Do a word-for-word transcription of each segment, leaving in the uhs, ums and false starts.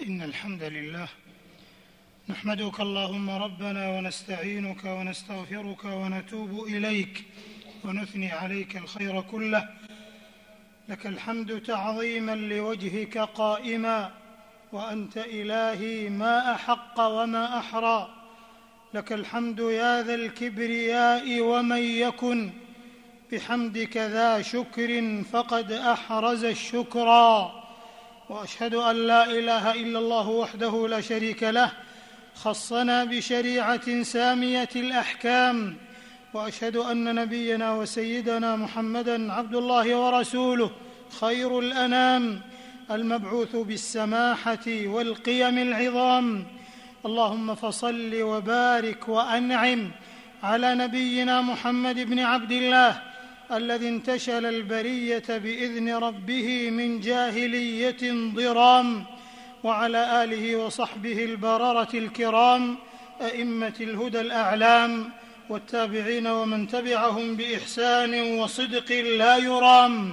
إن الحمد لله نحمدك اللهم ربنا ونستعينك ونستغفرك ونتوب إليك ونثني عليك الخير كله. لك الحمد تعظيما لوجهك قائما، وأنت إلهي ما أحق وما أحرى. لك الحمد يا ذا الكبرياء، ومن يكن بحمدك ذا شكر فقد أحرز الشكرا. وأشهد أن لا إله إلا الله وحده لا شريك له، خصنا بشريعة سامية الأحكام. وأشهد أن نبينا وسيدنا محمدًا عبد الله ورسوله، خير الأنام، المبعوث بالسماحة والقيم العظام. اللهم فصل وبارك وأنعم على نبينا محمد بن عبد الله الذي انتشل البرية بإذن ربه من جاهلية ضرام، وعلى آله وصحبه البررة الكرام، أئمة الهدى الأعلام، والتابعين ومن تبعهم بإحسان وصدق لا يرام.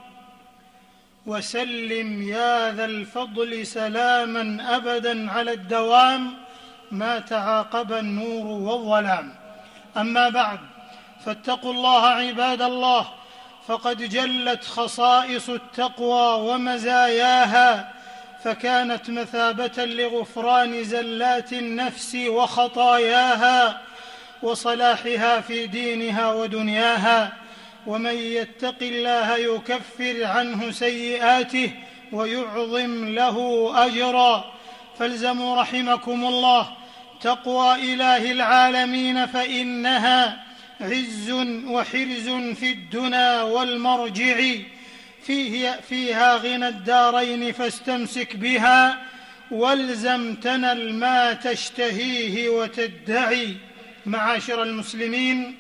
وسلم يا ذا الفضل سلاما أبدا على الدوام، ما تعاقب النور والظلام. أما بعد، فاتقوا الله عباد الله، فقد جلت خصائص التقوى ومزاياها، فكانت مثابة لغفران زلات النفس وخطاياها وصلاحها في دينها ودنياها. ومن يتق الله يكفر عنه سيئاته ويعظم له أجرا. فالزموا رحمكم الله تقوى إله العالمين، فإنها عز وحرز في الدنا والمرجع، فيه فيها غنى الدارين، فاستمسك بها والزم تنل ما تشتهيه وتدعي. معاشر المسلمين،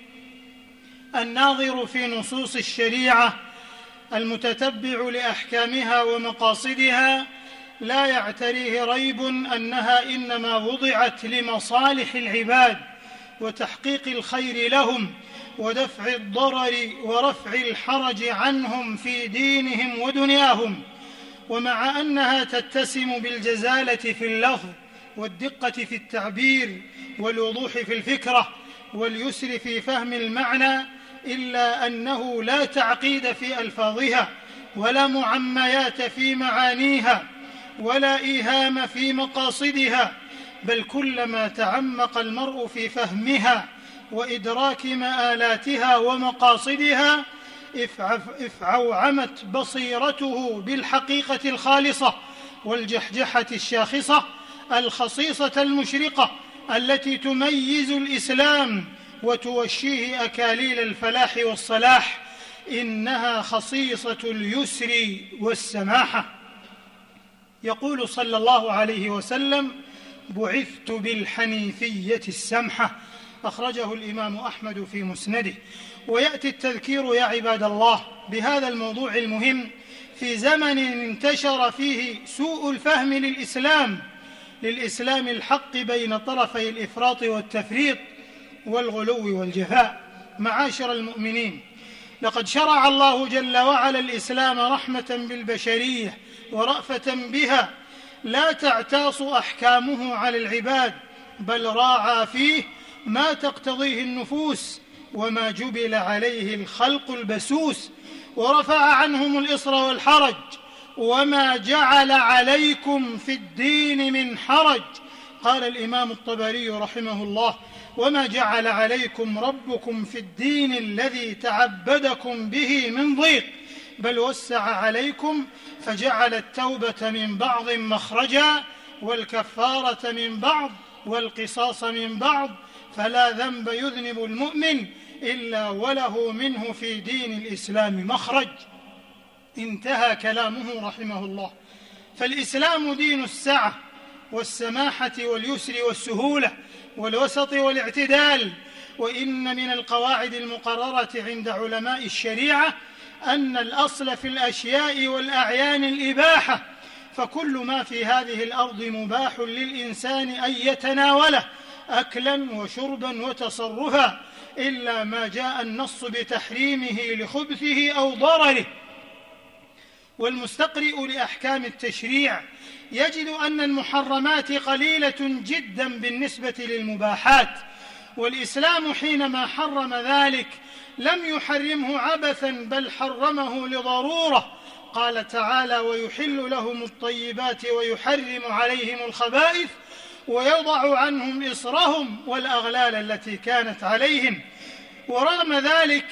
الناظر في نصوص الشريعة المتتبع لأحكامها ومقاصدها لا يعتريه ريب أنها إنما وضعت لمصالح العباد وتحقيق الخير لهم ودفع الضرر ورفع الحرج عنهم في دينهم ودنياهم. ومع أنها تتسم بالجزالة في اللفظ والدقة في التعبير والوضوح في الفكرة واليسر في فهم المعنى، إلا أنه لا تعقيد في ألفاظها، ولا معميات في معانيها، ولا إيهام في مقاصدها، بل كلما تعمق المرء في فهمها وإدراك مآلاتها ومقاصدها افعوعمت بصيرته بالحقيقة الخالصة والجحجحة الشاخصة الخصيصة المشرقة التي تميز الإسلام وتوشيه أكاليل الفلاح والصلاح. إنها خصيصة اليسر والسماحة. يقول صلى الله عليه وسلم: بعثت بالحنيفية السمحة. أخرجه الإمام أحمد في مسنده. ويأتي التذكير يا عباد الله بهذا الموضوع المهم في زمن انتشر فيه سوء الفهم للإسلام للإسلام الحق بين طرفي الإفراط والتفريط والغلو والجفاء. معاشر المؤمنين، لقد شرع الله جل وعلا الإسلام رحمة بالبشرية ورأفة بها، لا تعتاص أحكامه على العباد، بل راعى فيه ما تقتضيه النفوس وما جبل عليه الخلق البسوس، ورفع عنهم الإصر والحرج، وما جعل عليكم في الدين من حرج. قال الإمام الطبري رحمه الله: وما جعل عليكم ربكم في الدين الذي تعبدكم به من ضيق، بل وسع عليكم، فجعل التوبة من بعض مخرجا، والكفارة من بعض، والقصاص من بعض، فلا ذنب يذنب المؤمن إلا وله منه في دين الإسلام مخرج. انتهى كلامه رحمه الله. فالإسلام دين السعة والسماحة واليسر والسهولة والوسط والاعتدال. وإن من القواعد المقررة عند علماء الشريعة أن الأصل في الأشياء والأعيان الإباحة، فكل ما في هذه الأرض مباح للإنسان أن يتناوله أكلا وشربا وتصرفا، إلا ما جاء النص بتحريمه لخبثه أو ضرره. والمستقرئ لأحكام التشريع يجد أن المحرمات قليلة جدا بالنسبة للمباحات، والإسلام حينما حرم ذلك لم يحرمه عبثا بل حرمه لضرورة. قال تعالى: ويحل لهم الطيبات ويحرم عليهم الخبائث ويضع عنهم إصرهم والأغلال التي كانت عليهم. ورغم ذلك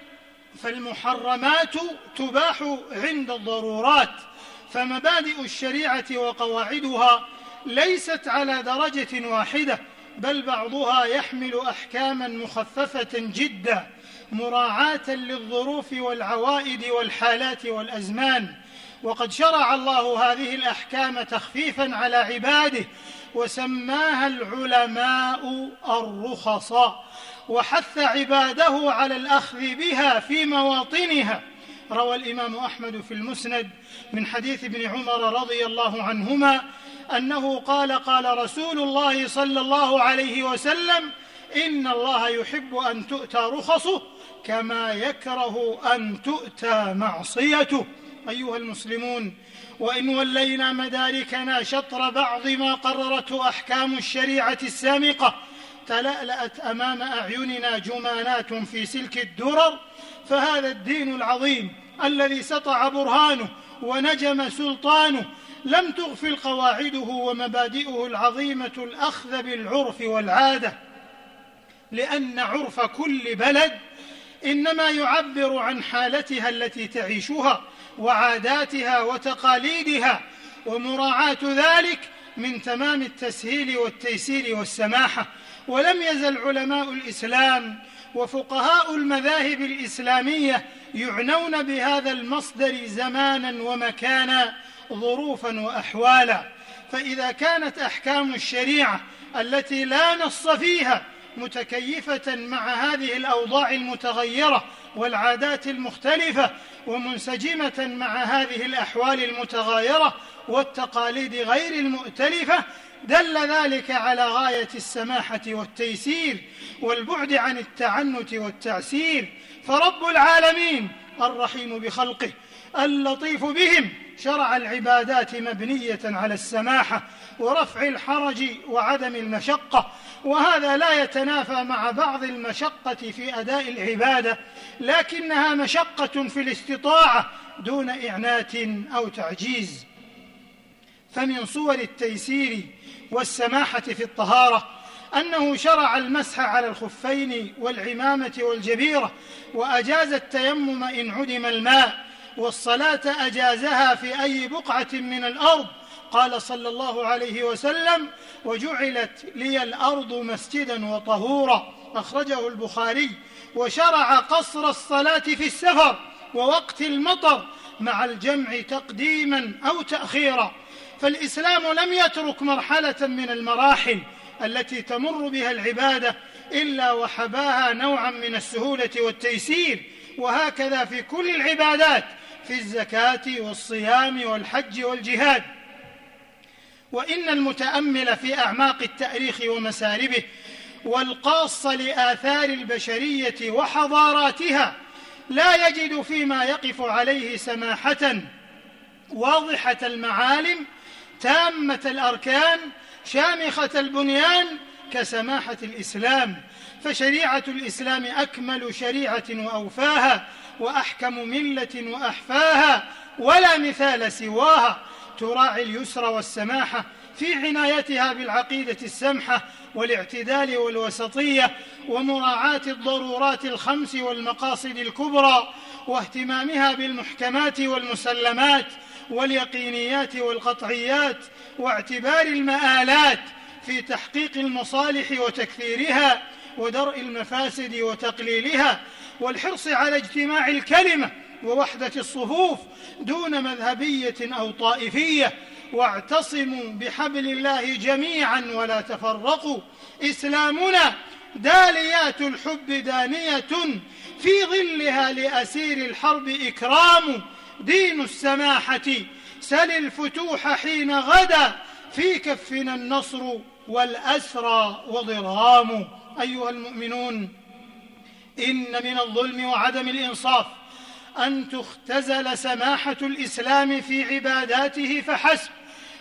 فالمحرمات تباح عند الضرورات، فمبادئ الشريعة وقواعدها ليست على درجة واحدة، بل بعضها يحمل أحكاما مخففة جدا مراعاة للظروف والعوائد والحالات والأزمان. وقد شرع الله هذه الأحكام تخفيفا على عباده، وسماها العلماء الرخص، وحث عباده على الأخذ بها في مواطنها. روى الإمام أحمد في المسند من حديث ابن عمر رضي الله عنهما أنه قال: قال رسول الله صلى الله عليه وسلم: إن الله يحب أن تؤتى رخصه كما يكره أن تؤتى معصيته. أيها المسلمون، وإن ولينا مداركنا شطر بعض ما قررته أحكام الشريعة السامقة تلألأت أمام أعيننا جمانات في سلك الدرر، فهذا الدين العظيم الذي سطع برهانه ونجم سلطانه لم تغفل قواعده ومبادئه العظيمة الأخذ بالعرف والعادة، لأن عرف كل بلد إنما يعبر عن حالتها التي تعيشها وعاداتها وتقاليدها، ومراعاة ذلك من تمام التسهيل والتيسير والسماحة. ولم يزل علماء الإسلام وفقهاء المذاهب الإسلامية يعنون بهذا المصدر زمانا ومكانا، ظروفا وأحوالا. فإذا كانت أحكام الشريعة التي لا نص فيها متكيفة مع هذه الأوضاع المتغيرة والعادات المختلفة، ومنسجمة مع هذه الأحوال المتغايرة والتقاليد غير المؤتلفة، دل ذلك على غاية السماحة والتيسير والبعد عن التعنت والتعسير. فرب العالمين الرحيم بخلقه اللطيف بهم شرع العبادات مبنية على السماحة ورفع الحرج وعدم المشقة، وهذا لا يتنافى مع بعض المشقة في أداء العبادة، لكنها مشقة في الاستطاعة دون إعنات أو تعجيز. فمن صور التيسير والسماحة في الطهارة أنه شرع المسح على الخفين والعمامة والجبيرة، وأجاز التيمم إن عدم الماء، والصلاة أجازها في أي بقعة من الأرض. قال صلى الله عليه وسلم: وجعلت لي الأرض مسجدا وطهورا، أخرجه البخاري. وشرع قصر الصلاة في السفر ووقت المطر مع الجمع تقديما أو تأخيرا. فالإسلام لم يترك مرحلة من المراحل التي تمر بها العبادة إلا وحباها نوعا من السهولة والتيسير، وهكذا في كل العبادات، في الزكاة والصيام والحج والجهاد. وإن المتأمل في أعماق التاريخ ومساربه والقاص لآثار البشرية وحضاراتها لا يجد فيما يقف عليه سماحة واضحة المعالم تامة الأركان شامخة البنيان كسماحة الإسلام. فشريعة الإسلام أكمل شريعة وأوفاها، وأحكم ملة وأحفاها، ولا مثال سواها، تراعي اليسر والسماحة في عنايتها بالعقيدة السمحة والاعتدال والوسطية، ومراعاة الضرورات الخمس والمقاصد الكبرى، واهتمامها بالمحكمات والمسلمات واليقينيات والقطعيات، واعتبار المآلات في تحقيق المصالح وتكثيرها، ودرء المفاسد وتقليلها، والحرص على اجتماع الكلمة ووحدة الصفوف دون مذهبية أو طائفية. واعتصموا بحبل الله جميعا ولا تفرقوا. إسلامنا داليات الحب دانية، في ظلها لأسير الحرب إكرام. دين السماحة سل الفتوح حين غدا، في كفنا النصر والأسرى وضرام. أيها المؤمنون، إن من الظلم وعدم الإنصاف أن تختزل سماحة الإسلام في عباداته فحسب،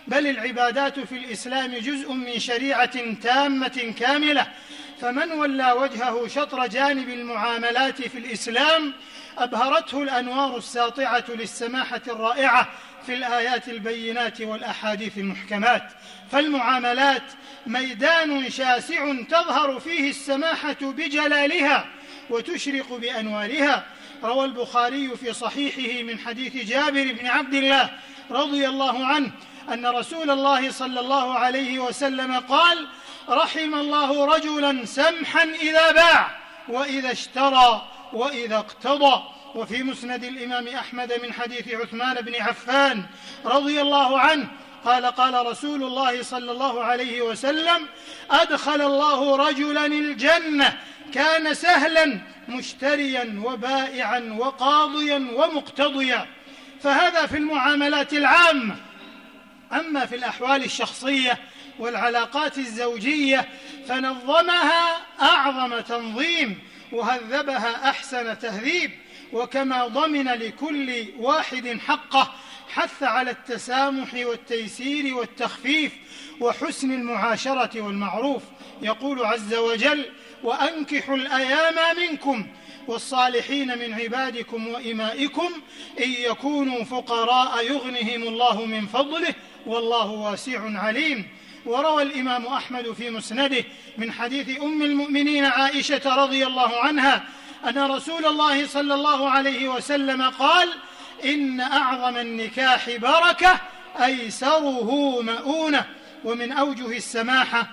بل العبادات في الإسلام جزء من شريعة تامة كاملة، فمن ولى وجهه شطر جانب المعاملات في الإسلام أبهرته الأنوار الساطعة للسماحة الرائعة في الآيات البينات والأحاديث المحكمات. فالمعاملات ميدان شاسع تظهر فيه السماحة بجلالها وتشرق بأنوارها. روى البخاري في صحيحه من حديث جابر بن عبد الله رضي الله عنه أن رسول الله صلى الله عليه وسلم قال: رحم الله رجلا سمحا إذا باع وإذا اشترى وإذا اقتضى. وفي مسند الإمام أحمد من حديث عثمان بن عفان رضي الله عنه قال: قال رسول الله صلى الله عليه وسلم: أدخل الله رجلا الجنة كان سهلا مشتريا وبائعا وقاضيا ومقتضيا. فهذا في المعاملات العامة. أما في الأحوال الشخصية والعلاقات الزوجية فنظمها أعظم تنظيم وهذبها أحسن تهذيب، وكما ضمن لكل واحد حقه حث على التسامح والتيسير والتخفيف وحسن المعاشرة والمعروف. يقول عز وجل: وأنكحوا الأيام منكم والصالحين من عبادكم وإمائكم إن يكونوا فقراء يغنهم الله من فضله والله واسع عليم. وروى الإمام أحمد في مسنده من حديث أم المؤمنين عائشة رضي الله عنها أن رسول الله صلى الله عليه وسلم قال: إن أعظم النكاح بركة أيسره مؤونة. ومن أوجه السماحة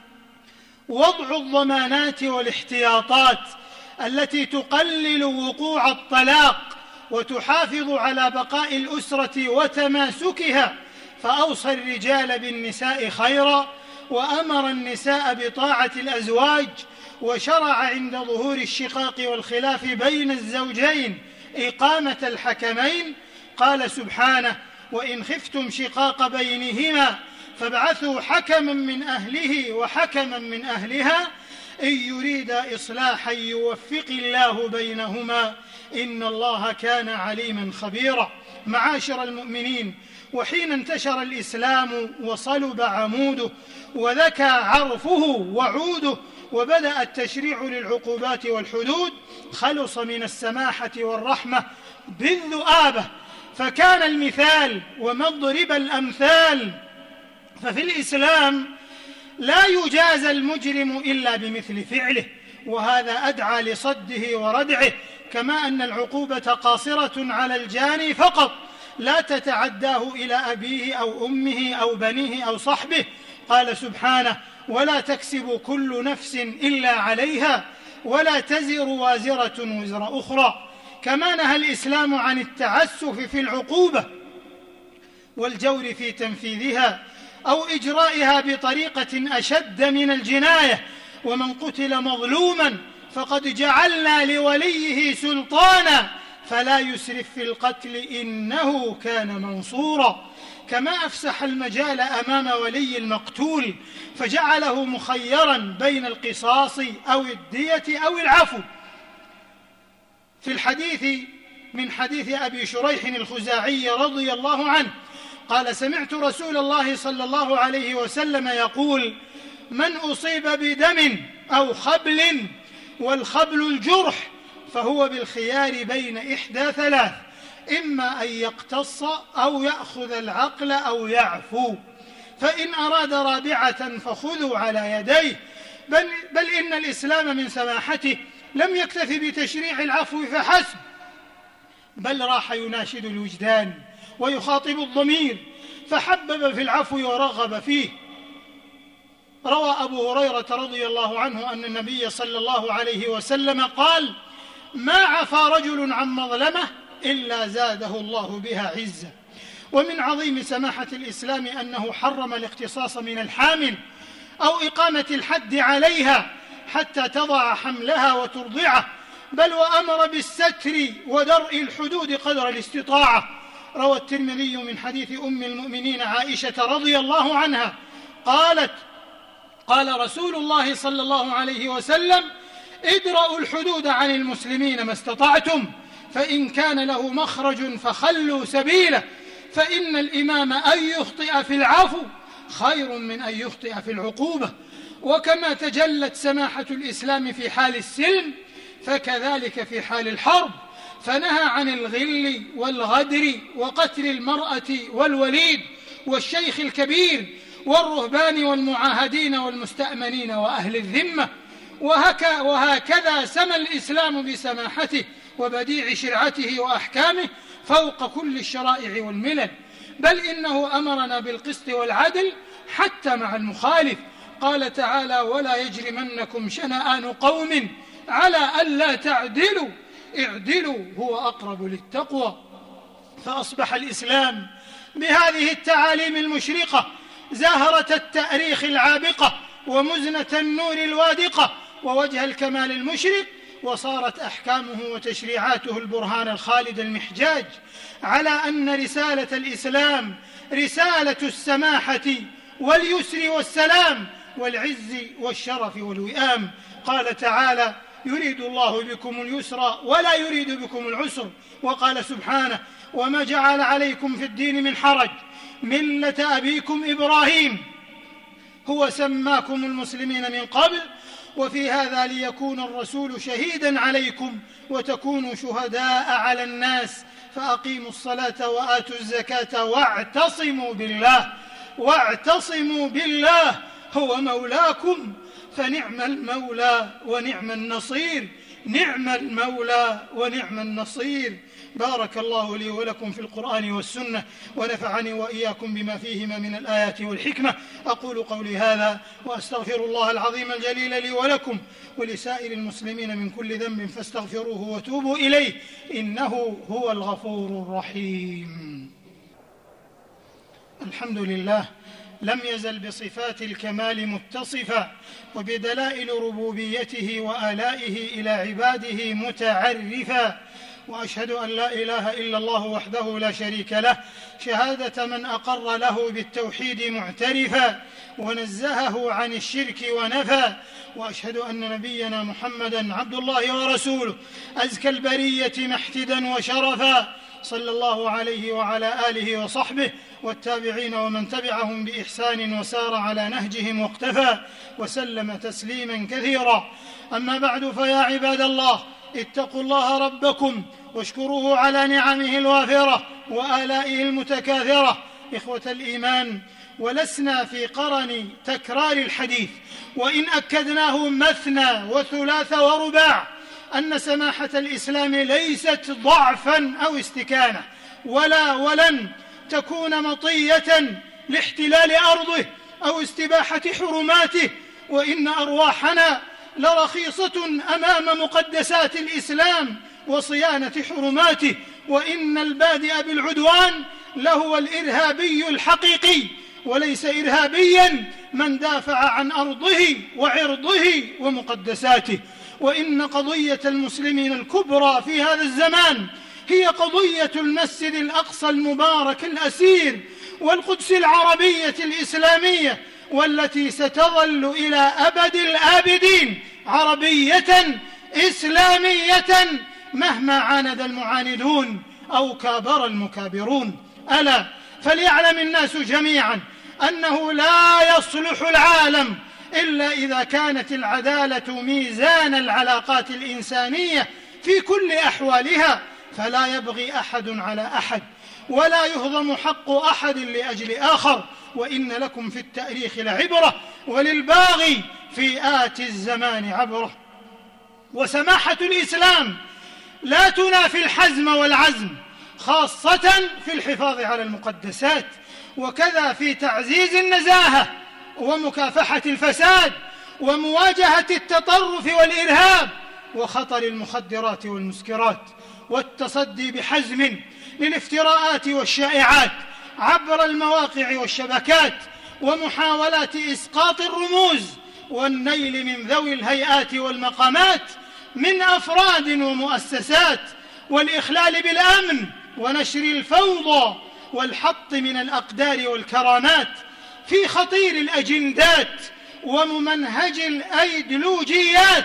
وضع الضمانات والاحتياطات التي تقلل وقوع الطلاق وتحافظ على بقاء الأسرة وتماسكها، فأوصى الرجال بالنساء خيرا وأمر النساء بطاعة الأزواج، وشرع عند ظهور الشقاق والخلاف بين الزوجين إقامة الحكمين. قال سبحانه: وإن خفتم شقاق بينهما فابعثوا حكما من أهله وحكما من أهلها إن يريدا إصلاحا يوفق الله بينهما إن الله كان عليما خبيرا. معاشر المؤمنين، وحين انتشر الإسلام وصلب عموده وذكى عرفه وعوده وبدأ التشريع للعقوبات والحدود خلص من السماحة والرحمة بالذؤابة، فكان المثال ومضرب الأمثال. ففي الإسلام لا يجازى المجرم إلا بمثل فعله، وهذا أدعى لصده وردعه، كما أن العقوبة قاصرة على الجاني فقط لا تتعداه إلى أبيه أو أمه أو بنيه أو صحبه. قال سبحانه: ولا تكسب كل نفس إلا عليها ولا تزر وازرة وزر أخرى. كما نهى الإسلام عن التعسف في العقوبة والجور في تنفيذها أو إجرائها بطريقة أشد من الجناية. ومن قتل مظلوما فقد جعلنا لوليه سلطانا فلا يسرف في القتل إنه كان منصورا. كما أفسح المجال أمام ولي المقتول فجعله مخيرا بين القصاص أو الدية أو العفو. في الحديث من حديث أبي شريح الخزاعي رضي الله عنه قال: سمعت رسول الله صلى الله عليه وسلم يقول: من أصيب بدم أو خبل، والخبل الجرح، فهو بالخيار بين إحدى ثلاث: إما أن يقتص أو يأخذ العقل أو يعفو، فإن أراد رابعة فخذوا على يديه. بل, بل إن الإسلام من سماحته لم يكتف بتشريع العفو فحسب، بل راح يناشد الوجدان ويخاطب الضمير، فحبب في العفو ورغب فيه. روى أبو هريرة رضي الله عنه أن النبي صلى الله عليه وسلم قال: ما عفى رجل عن مظلمة إلا زاده الله بها عزة. ومن عظيم سماحة الإسلام أنه حرم الاقتصاص من الحامل أو إقامة الحد عليها حتى تضع حملها وترضعه، بل وأمر بالستر ودرء الحدود قدر الاستطاعة. روى الترمذي من حديث أم المؤمنين عائشة رضي الله عنها قالت: قال رسول الله صلى الله عليه وسلم: ادرأوا الحدود عن المسلمين ما استطعتم، فإن كان له مخرج فخلوا سبيله، فإن الإمام أن يخطئ في العفو خير من أن يخطئ في العقوبة. وكما تجلت سماحة الإسلام في حال السلم فكذلك في حال الحرب، فنهى عن الغل والغدر وقتل المرأة والوليد والشيخ الكبير والرهبان والمعاهدين والمستأمنين وأهل الذمة. وهكذا سمى الإسلام بسماحته وبديع شرعته وأحكامه فوق كل الشرائع والملل، بل إنه أمرنا بالقسط والعدل حتى مع المخالف. قال تعالى: ولا يجرمنكم شنآن قوم على ألا تعدلوا اعدلوا هو أقرب للتقوى. فأصبح الإسلام بهذه التعاليم المشرقة زهرة التأريخ العابقة ومزنة النور الوادقة ووجه الكمال المشرق، وصارت أحكامه وتشريعاته البرهان الخالد المحجاج على أن رسالة الإسلام رسالة السماحة واليسر والسلام والعز والشرف والوئام. قال تعالى: يريد الله بكم اليسر ولا يريد بكم العسر. وقال سبحانه: وما جعل عليكم في الدين من حرج ملة أبيكم إبراهيم هو سماكم المسلمين من قبل وفي هذا ليكون الرسول شهيدا عليكم وتكونوا شهداء على الناس فأقيموا الصلاة وآتوا الزكاة واعتصموا بالله واعتصموا بالله هو مولاكم فنعم المولى ونعم النصير نعم المولى ونعم النصير. بارك الله لي ولكم في القرآن والسنة ونفعني وإياكم بما فيهما من الآيات والحكمة. أقول قولي هذا وأستغفر الله العظيم الجليل لي ولكم ولسائر المسلمين من كل ذنب فاستغفروه وتوبوا إليه إنه هو الغفور الرحيم. الحمد لله لم يزل بصفات الكمال متصفا وبدلائل ربوبيته وآلائه إلى عباده متعرفا، وأشهد أن لا إله إلا الله وحده لا شريك له شهادة من أقر له بالتوحيد معترفا ونزهه عن الشرك ونفى، وأشهد أن نبينا محمدا عبد الله ورسوله أزكى البرية محتدا وشرفا صلى الله عليه وعلى آله وصحبه والتابعين ومن تبعهم بإحسان وسار على نهجهم واقتفى وسلم تسليما كثيرا. أما بعد، فيا عباد الله اتقوا الله ربكم واشكروه على نعمه الوافرة وآلائه المتكاثرة. إخوة الإيمان، ولسنا في قرن تكرار الحديث وإن أكدناه مثنى وثلاث ورباع أن سماحة الإسلام ليست ضعفا أو استكانة ولا ولن تكون مطية لاحتلال أرضه أو استباحة حرماته، وإن أرواحنا لرخيصة أمام مقدسات الإسلام وصيانة حرماته، وإن البادئ بالعدوان لهو الإرهابي الحقيقي وليس إرهابيا من دافع عن أرضه وعرضه ومقدساته. وإن قضية المسلمين الكبرى في هذا الزمان هي قضية المسجد الأقصى المبارك الأسير والقدس العربية الإسلامية، والتي ستظل إلى أبد الآبدين عربية إسلامية مهما عاند المعاندون أو كابر المكابرون. ألا فليعلم الناس جميعا أنه لا يصلح العالم إلا إذا كانت العدالة ميزان العلاقات الإنسانية في كل أحوالها، فلا يبغي أحد على أحد ولا يهضم حق أحد لأجل آخر، وإن لكم في التاريخ لعبرة وللباغي في آتي الزمان عبرة. وسماحة الإسلام لا تنافي الحزم والعزم، خاصة في الحفاظ على المقدسات، وكذا في تعزيز النزاهة ومكافحة الفساد ومواجهة التطرف والإرهاب وخطر المخدرات والمسكرات، والتصدي بحزم للافتراءات والشائعات عبر المواقع والشبكات ومحاولات إسقاط الرموز والنيل من ذوي الهيئات والمقامات من أفراد ومؤسسات، والإخلال بالأمن ونشر الفوضى والحط من الأقدار والكرامات في خطير الأجندات وممنهج الأيديولوجيات.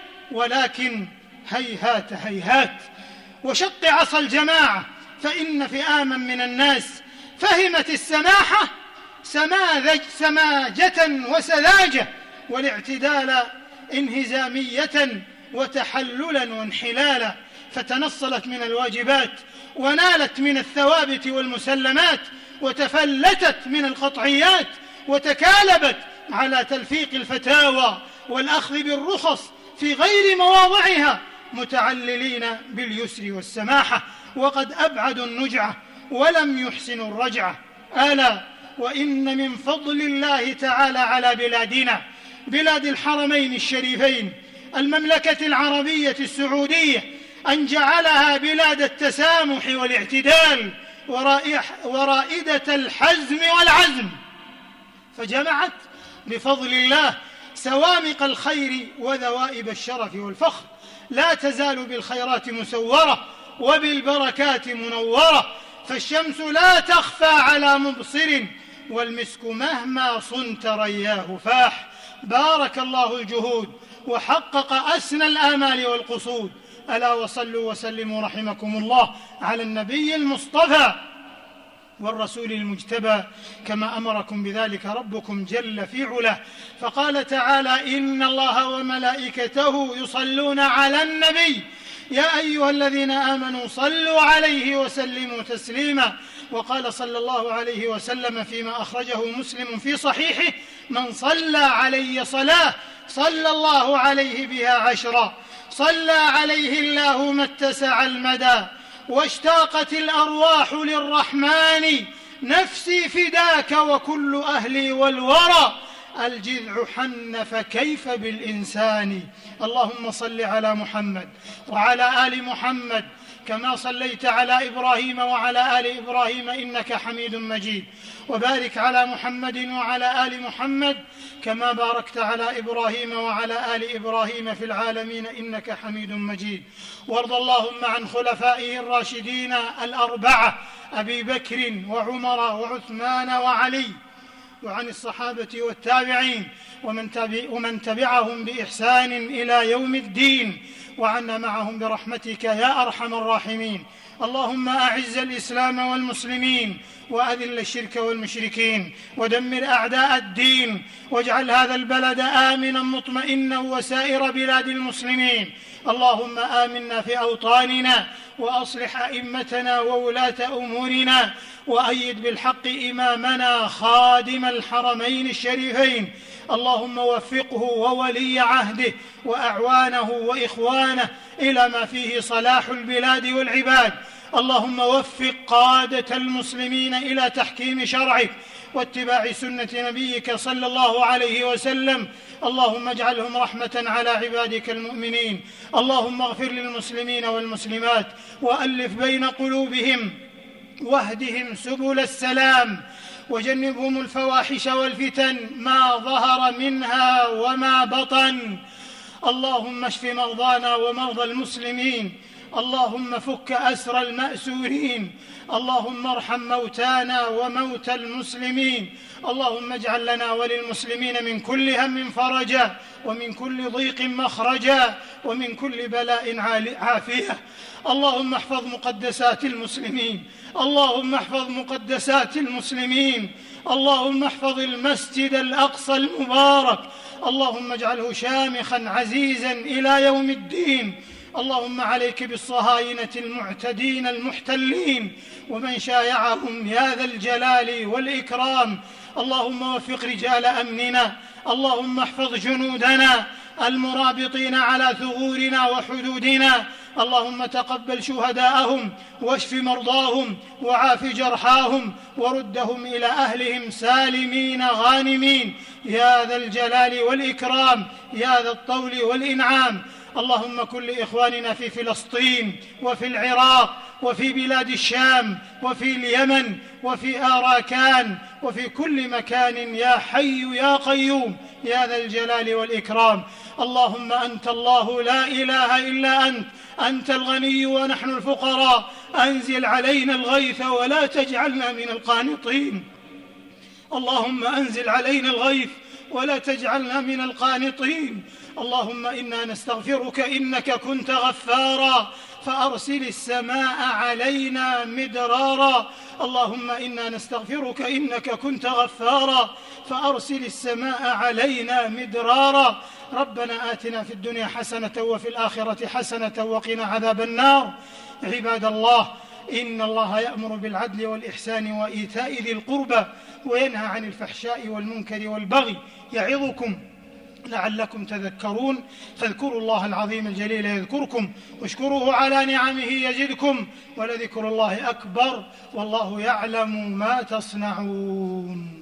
ولكن هيهات هيهات وشق عصا الجماعة، فإن فئاما من الناس فهمت السماحة سماذج سماجة وسذاجة، والاعتدال انهزامية وتحللا وانحلالا، فتنصلت من الواجبات ونالت من الثوابت والمسلمات، وتفلتت من القطعيات، وتكالبت على تلفيق الفتاوى والأخذ بالرخص في غير مواضعها، متعللين باليسر والسماحة، وقد أبعدوا النجعة ولم يحسنوا الرجعة. ألا وإن من فضل الله تعالى على بلادنا، بلاد الحرمين الشريفين، المملكة العربية السعودية، أن جعلها بلاد التسامح والاعتدال ورائدة الحزم والعزم، فجمعت بفضل الله سوامق الخير وذوائب الشرف والفخر، لا تزال بالخيرات مسورة وبالبركات منورة، فالشمس لا تخفى على مبصر، والمسك مهما صنت رياه فاح. بارك الله الجهود وحقق أسنى الآمال والقصود. ألا وصلوا وسلموا رحمكم الله على النبي المصطفى والرسول المجتبى، كما أمركم بذلك ربكم جل في علاه، فقال تعالى: إن الله وملائكته يصلون على النبي يا أيها الذين آمنوا صلوا عليه وسلموا تسليما. وقال صلى الله عليه وسلم فيما أخرجه مسلم في صحيحه: من صلى علي صلاة صلى الله عليه بها عشرا، صلى عليه الله ما اتسع المدى، واشتاقت الأرواح للرحمن، نفسي فداك وكل أهلي والورى، الجذع حن فكيف بالإنسان. اللهم صل على محمد وعلى آل محمد كما صليت على إبراهيم وعلى آل إبراهيم إنك حميد مجيد، وبارك على محمد وعلى آل محمد كما باركت على إبراهيم وعلى آل إبراهيم في العالمين إنك حميد مجيد. وارض اللهم عن خلفائه الراشدين الأربعة أبي بكر وعمر وعثمان وعلي، وعن الصحابة والتابعين ومن, تبع ومن تبعهم بإحسان إلى يوم الدين، وعنا معهم برحمتك يا أرحم الراحمين. اللهم أعز الإسلام والمسلمين، وأذل الشرك والمشركين، ودمر أعداء الدين، واجعل هذا البلد آمنا مطمئنا وسائر بلاد المسلمين. اللهم آمنا في أوطاننا، وأصلح أئمتنا وولاة أمورنا، وأيد بالحق إمامنا خادم الحرمين الشريفين. اللهم وفقه وولي عهده وأعوانه وإخوانه إلى ما فيه صلاح البلاد والعباد. اللهم وفق قادة المسلمين إلى تحكيم شرعك واتباع سنة نبيك صلى الله عليه وسلم. اللهم اجعلهم رحمة على عبادك المؤمنين. اللهم اغفر للمسلمين والمسلمات، وألف بين قلوبهم، واهدهم سبل السلام، وجنبهم الفواحش والفتن ما ظهر منها وما بطن. اللهم اشف مرضانا ومرضى المسلمين، اللهم فك أسر المأسورين، اللهم ارحم موتانا وموتى المسلمين. اللهم اجعل لنا وللمسلمين من كل هم فرجا، ومن كل ضيق مخرجا، ومن كل بلاء عافية. اللهم احفظ مقدسات المسلمين، اللهم احفظ مقدسات المسلمين، اللهم احفظ المسجد الأقصى المبارك، اللهم اجعله شامخا عزيزا إلى يوم الدين. اللهم عليك بالصهاينة المعتدين المحتلين ومن شايعهم يا ذا الجلال والإكرام. اللهم وفق رجال أمننا، اللهم احفظ جنودنا المرابطين على ثغورنا وحدودنا. اللهم تقبل شهداءهم، واشف مرضاهم، وعاف جرحاهم، وردهم إلى أهلهم سالمين غانمين يا ذا الجلال والإكرام يا ذا الطول والإنعام. اللهم كن لإخواننا في فلسطين وفي العراق وفي بلاد الشام وفي اليمن وفي آراكان وفي كل مكان يا حي يا قيوم يا ذا الجلال والإكرام. اللهم أنت الله لا إله إلا أنت، أنت الغني ونحن الفقراء، أنزل علينا الغيث ولا تجعلنا من القانطين. اللهم أنزل علينا الغيث ولا تجعلنا من القانطين. اللهم إنا نستغفرك إنك كنت غفارا فأرسل السماء علينا مدرارا. اللهم إنا نستغفرك إنك كنت غفارا، فأرسل السماء علينا مدرارا. ربنا آتنا في الدنيا حسنة وفي الآخرة حسنة وقنا عذاب النار. عباد الله، إن الله يأمر بالعدل والإحسان وإيتاء ذي القربى وينهى عن الفحشاء والمنكر والبغي يعظكم لعلكم تذكرون. فاذكروا الله العظيم الجليل يذكركم، واشكروه على نعمه يزدكم، ولذكر الله أكبر، والله يعلم ما تصنعون.